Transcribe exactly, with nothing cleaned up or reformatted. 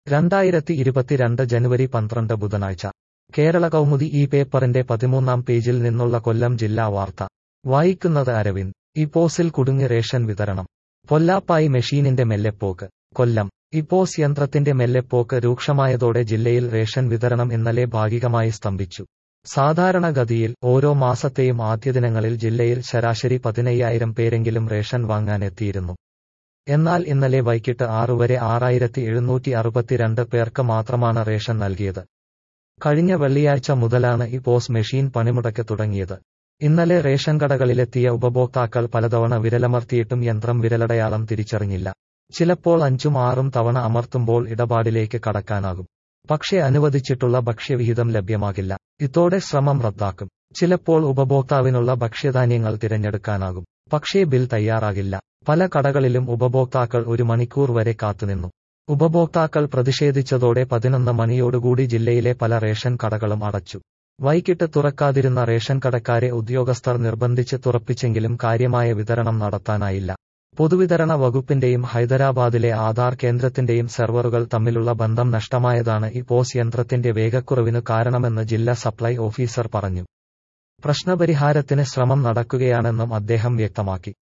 രണ്ടായിരത്തി ഇരുപത്തിരണ്ട് ജനുവരി പന്ത്രണ്ട് ബുധനാഴ്ച കേരള കൗമുദി ഈ പേപ്പറിന്റെ പതിമൂന്നാം പേജിൽ നിന്നുള്ള കൊല്ലം ജില്ലാ വാർത്ത വായിക്കുന്നത് അരവിന്ദ്. ഇപോസിൽ കുടുങ്ങി റേഷൻ വിതരണം. പൊല്ലാപ്പായി മെഷീനിന്റെ മെല്ലെപ്പോക്ക്. കൊല്ലം. ഇപോസ് യന്ത്രത്തിന്റെ മെല്ലെപ്പോക്ക് രൂക്ഷമായതോടെ ജില്ലയിൽ റേഷൻ വിതരണം ഇന്നലെ ഭാഗികമായി സ്തംഭിച്ചു. സാധാരണഗതിയിൽ ഓരോ മാസത്തെയും ആദ്യദിനങ്ങളിൽ ജില്ലയിൽ ശരാശരി പതിനയ്യായിരം പേരെങ്കിലും റേഷൻ വാങ്ങാനെത്തിയിരുന്നു. എന്നാൽ ഇന്നലെ വൈകിട്ട് ആറു വരെ ആറായിരത്തി എഴുന്നൂറ്റി അറുപത്തിരണ്ട് പേർക്ക് മാത്രമാണ് റേഷൻ നൽകിയത്. കഴിഞ്ഞ വെള്ളിയാഴ്ച മുതലാണ് ഇപോസ് മെഷീൻ പണിമുടക്ക് തുടങ്ങിയത്. ഇന്നലെ റേഷൻ കടകളിലെത്തിയ ഉപഭോക്താക്കൾ പലതവണ വിരലമർത്തിയിട്ടും യന്ത്രം വിരലടയാളം തിരിച്ചറിഞ്ഞില്ല. ചിലപ്പോൾ അഞ്ചും ആറും തവണ അമർത്തുമ്പോൾ ഇടപാടിലേക്ക് കടക്കാനാകും. പക്ഷേ അനുവദിച്ചിട്ടുള്ള ഭക്ഷ്യവിഹിതം ലഭ്യമാകില്ല. ഇതോടെ ശ്രമം റദ്ദാക്കും. ചിലപ്പോൾ ഉപഭോക്താവിനുള്ള ഭക്ഷ്യധാന്യങ്ങൾ തിരഞ്ഞെടുക്കാനാകും. പക്ഷേ ബിൽ തയ്യാറാകില്ല. പല കടകളിലും ഉപഭോക്താക്കൾ ഒരു മണിക്കൂർ വരെ കാത്തുനിന്നു. ഉപഭോക്താക്കൾ പ്രതിഷേധിച്ചതോടെ പതിനൊന്ന് മണിയോടുകൂടി ജില്ലയിലെ പല റേഷൻ കടകളും അടച്ചു. വൈകിട്ട് തുറക്കാതിരുന്ന റേഷൻ കടക്കാരെ ഉദ്യോഗസ്ഥർ നിർബന്ധിച്ച് തുറപ്പിച്ചെങ്കിലും കാര്യമായ വിതരണം നടത്താനായില്ല. പൊതുവിതരണ വകുപ്പിന്റെയും ഹൈദരാബാദിലെ ആധാർ കേന്ദ്രത്തിന്റെയും സെർവറുകൾ തമ്മിലുള്ള ബന്ധം നഷ്ടമായതാണ് ഇപോസ് യന്ത്രത്തിന്റെ വേഗക്കുറവിനു കാരണമെന്ന് ജില്ലാ സപ്ലൈ ഓഫീസർ പറഞ്ഞു. പ്രശ്നപരിഹാരത്തിന് ശ്രമം നടക്കുകയാണെന്നും അദ്ദേഹം വ്യക്തമാക്കി.